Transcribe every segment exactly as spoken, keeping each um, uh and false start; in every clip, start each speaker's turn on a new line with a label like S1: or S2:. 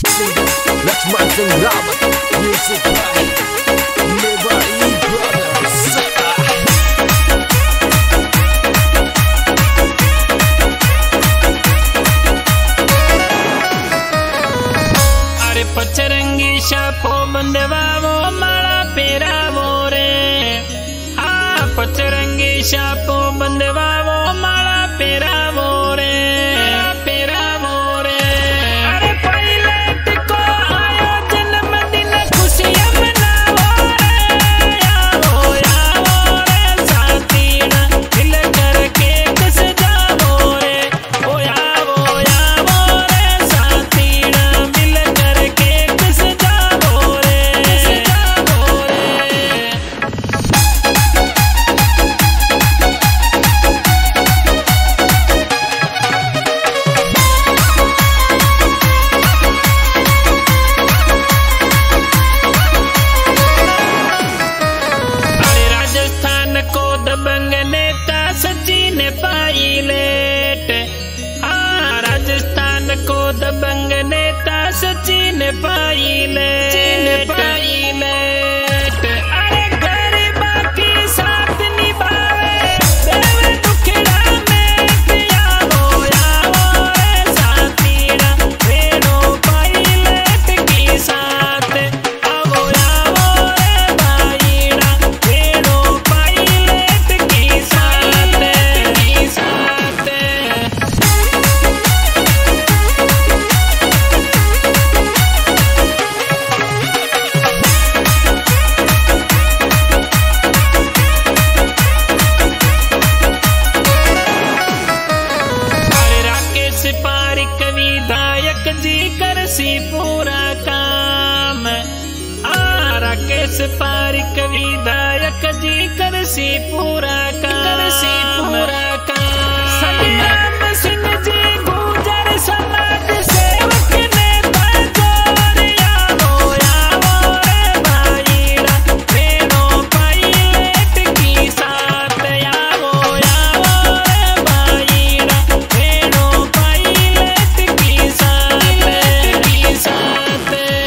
S1: Lakshman Singh Rawat, music by Mewari Brothers.
S2: अरे पचरंगी शापो बंदवावो माला पेरावो रे। हाँ पचरंगी शापो बंदवावो माला पेरावो रे, पेरावो रे। अरे पहले टिको आयो जन्मदिन खुशियां मनावो रे। आवो आवो रे साथीना मिल करके सजावो रे। ओ आवो आवो रे साथीना मिल करके सजावो रे, सजावो रे। अरे राजस्थान को दबंग नेता सचिन पायलट। हाँ राजस्थान को दबंग नेता सचिन पायलट, पायलट। अरे गरीबा की साथ निभावे देवे दुखड़ा में आवो आवो रे साथीना वेणु पायलट की साथ। आवो आवो रे भाईना वेणु पायलट की साथ, की साथ। अरे राकेश पारिक विधायक जी करसी पूरा काम। आ राकेश पारिक विधायक जी करसी पूरा काम, करसी पूरा काम। सतनाम सिंह जी गुर्जर समाज सेवक नेता जोर। आवो आवो रे भाईना वेणु पायलट की साथ। आवो आवो रे भाईना वेणु पायलट की साथ, की साथ।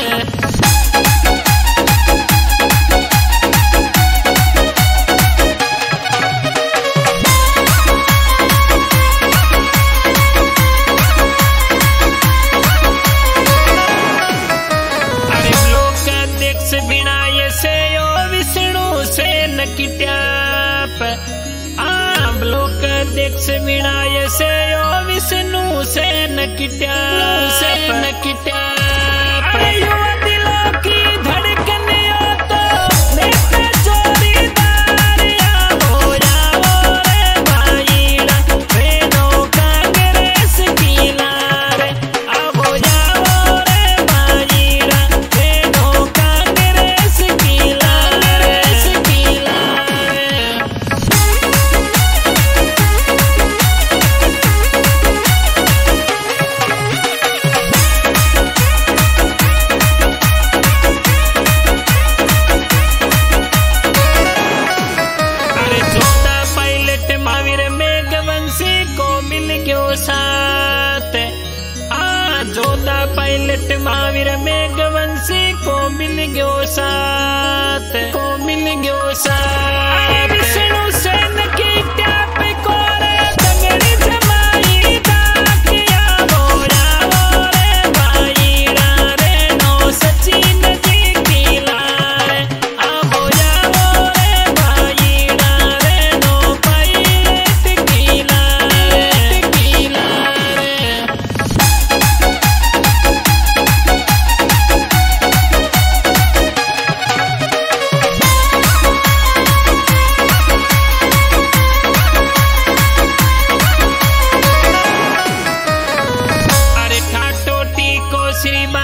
S2: अरे ब्लॉक अध्यक्ष विनाय से यो विष्णु सेन की ट्याप। आ ब्लॉक अध्यक्ष विनाय से यो विष्णु सेन की ट्याप, सेन की ट्याप। अरे युवा दिलों की धड़कन यो तो नेता जोड़ीदार। आवो आवो रे भाईना वेणु कांग्रेस की लार। आवो आवो रे भाईना वेणु कांग्रेस की लार, की लार। अरे जोधा पायलट महावीर मेघवंशी को मिल गयो साथ। आ जोधा पायलट महावीर मेघवंशी को मिल गयो साथ, को मिल गयो साथ। विष्णु सेन की ट्याप को रे दंगड़ी जमाई दाक। आवो आवो रे भाईना रेणु सचिन जी की लार। आवो आवो रे भाईना रेणु पायलट की लार, की लार। अरे ठाटोटी को श्री